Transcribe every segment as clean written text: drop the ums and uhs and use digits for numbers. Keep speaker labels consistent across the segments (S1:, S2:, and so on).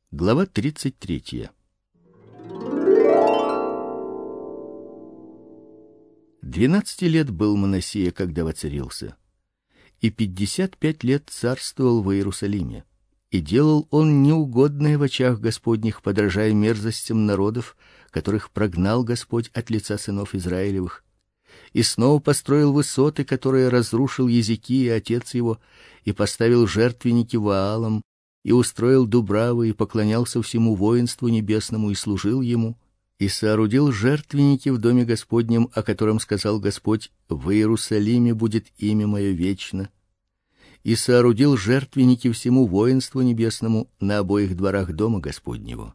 S1: Глава 33. 12 лет был Манасия, когда воцарился, и 55 лет царствовал в Иерусалиме. И делал он неугодное в очах Господних, подражая мерзостям народов, которых прогнал Господь от лица сынов Израилевых. И снова построил высоты, которые разрушил Езекия отец его, и поставил жертвенники Ваалам, и устроил дубравы, и поклонялся всему воинству небесному, и служил ему, и соорудил жертвенники в доме Господнем, о котором сказал Господь: в Иерусалиме будет имя мое вечно. И соорудил жертвенники всему воинству небесному на обоих дворах дома Господнего.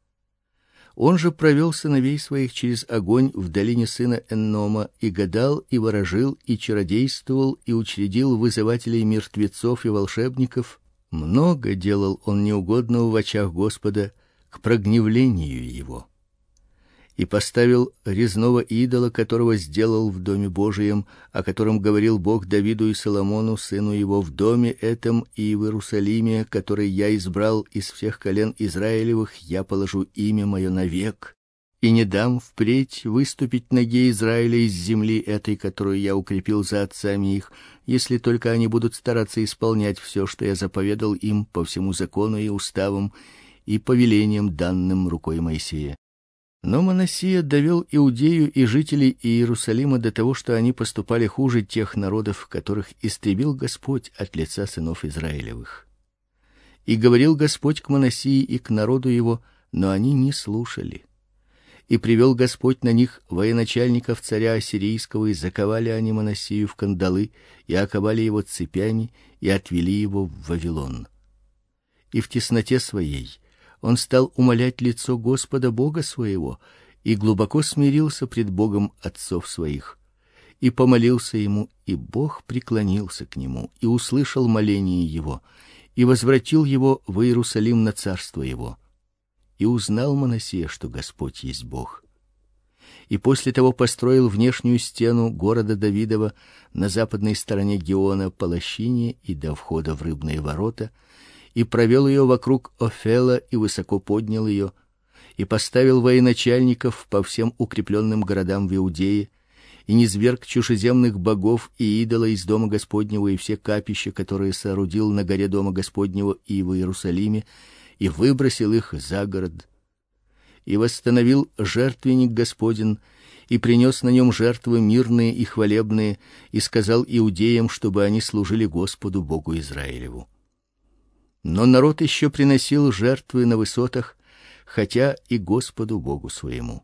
S1: Он же провел сыновей своих через огонь в долине сына Эннома, и гадал, и ворожил, и чародействовал, и учредил вызывателей мертвецов и волшебников. Много делал он неугодного в очах Господа к прогневлению его. И поставил резного идола, которого сделал в доме Божием, о котором говорил Бог Давиду и Соломону сыну его: в доме этом и в Иерусалиме, который я избрал из всех колен Израилевых, я положу имя мое навек, и не дам впредь выступить ноге Израиля из земли этой, которую я укрепил за отцами их, если только они будут стараться исполнять все, что я заповедал им по всему закону и уставам и повелениям, данным рукой Моисея. Но Манасия довел Иудею и жителей Иерусалима до того, что они поступали хуже тех народов, которых истребил Господь от лица сынов Израилевых. И говорил Господь к Манасии и к народу его, но они не слушали. И привел Господь на них военачальников царя ассирийского, и заковали они Манасию в кандалы, и оковали его цепями, и отвели его в Вавилон. И в тесноте своей он стал умолять лицо Господа Бога своего, и глубоко смирился пред Богом отцов своих, и помолился ему, и Бог преклонился к нему и услышал моление его, и возвратил его в Иерусалим на царство его. И узнал Манасия, что Господь есть Бог. И после того построил внешнюю стену города Давидова на западной стороне Гиона по лощине и до входа в рыбные ворота, и провел ее вокруг Офела, и высоко поднял ее, и поставил военачальников по всем укрепленным городам в Иудее, и низверг чужеземных богов и идола из дома Господнего, и все капища, которые соорудил на горе дома Господнего и в Иерусалиме, и выбросил их за город. И восстановил жертвенник Господень, и принес на нем жертвы мирные и хвалебные, и сказал иудеям, чтобы они служили Господу Богу Израилеву. Но народ еще приносил жертвы на высотах, хотя и Господу Богу своему.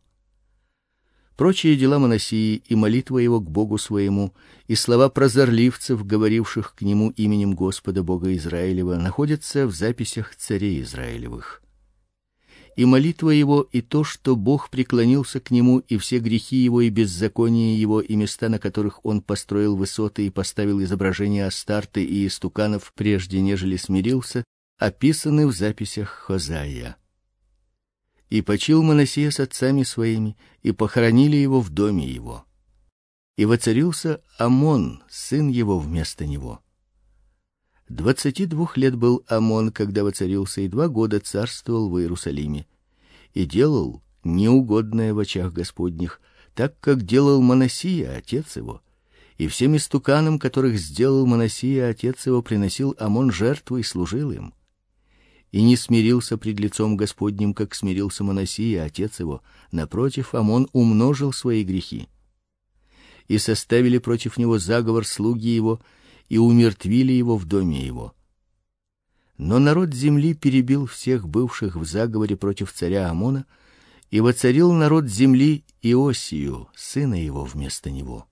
S1: Прочие дела Манасии и молитва его к Богу своему, и слова прозорливцев, говоривших к нему именем Господа Бога Израилева, находятся в записях царей Израилевых. И молитва его, и то, что Бог преклонился к нему, и все грехи его, и беззаконие его, и места, на которых он построил высоты и поставил изображения Астарты и истуканов, прежде нежели смирился, описаны в записях Хозаия. И почил Манасия с отцами своими, и похоронили его в доме его. И воцарился Амон, сын его, вместо него. 22 лет был Амон, когда воцарился, и 2 года царствовал в Иерусалиме, и делал неугодное в очах Господних, так как делал Манасия отец его. И всем истуканам, которых сделал Манасия отец его, приносил Амон жертвы и служил им. И не смирился пред лицом Господним, как смирился Манасия отец его. Напротив, Амон умножил свои грехи. И составили против него заговор слуги его, и умертвили его в доме его. Но народ земли перебил всех бывших в заговоре против царя Амона, и воцарил народ земли Иосию, сына его, вместо него.